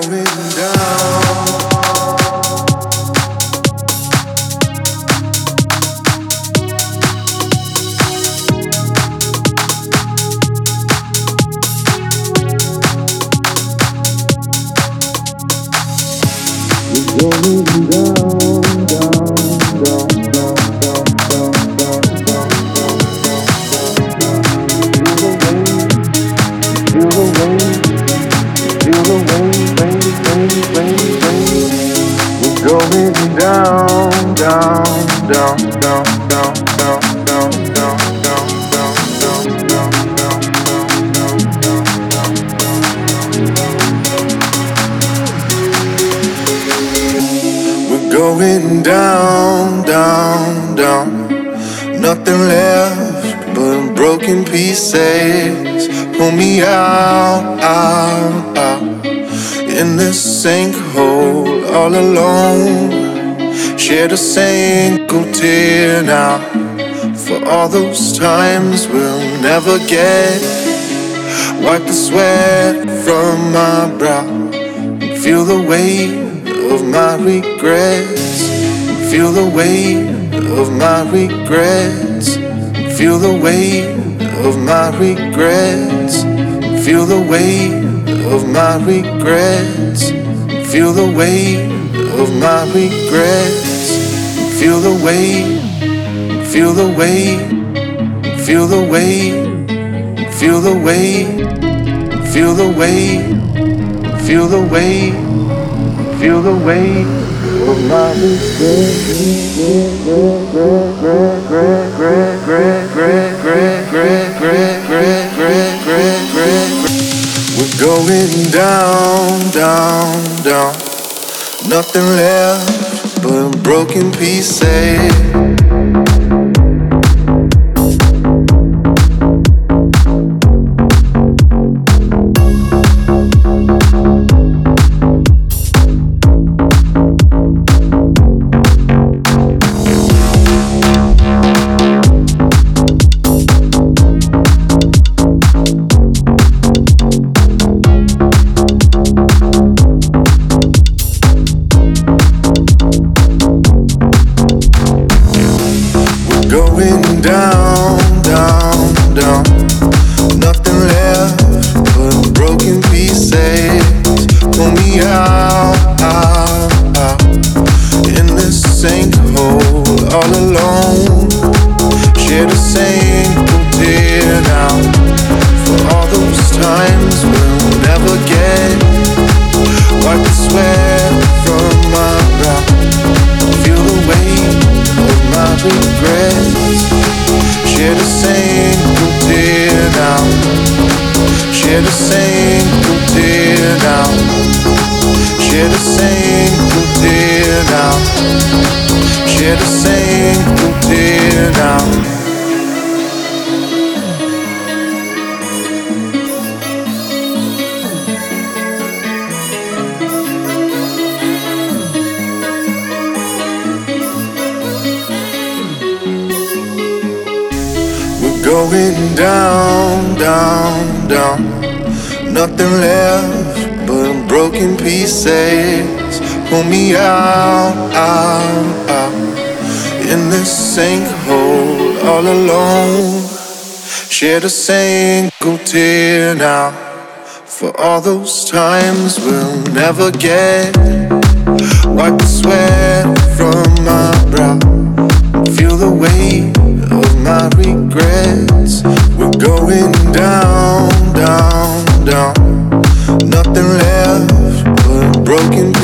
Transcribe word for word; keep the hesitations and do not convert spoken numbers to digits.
Going down, down, down. Nothing left but broken pieces. Pull me out, out, out. In this sinkhole all alone. Shed a single tear now. For all those times we'll never get. Wipe the sweat from my brow. And feel the weight of my regrets. Feel the weight of my regrets. Feel the weight of my regrets. Feel the weight of my regrets. Feel the weight of my regrets. Feel the weight. Feel the weight. Feel the weight. Feel the weight. Feel the weight. Feel the weight. Feel the weight of my We're going down, down, down. Nothing left but broken pieces. Going down, down, down. Nothing left but broken pieces. Pull me out, out, out. In this sinkhole all alone. Shed a single tear now. For all those times we'll never get. Wipe the sweat from my brow. Feel the weight of my regrets. Shed a single tear now. Shed a single tear now. Shed a single tear now. Shed a single tear now. Going down, down, down. Nothing left but broken pieces. Pull me out, out, out. In this sinkhole all alone. Shed a single tear now. For all those times we'll never get. Wipe the sweat from my brow. Feel the weight of my regrets. We're going down, down, down. Nothing left but broken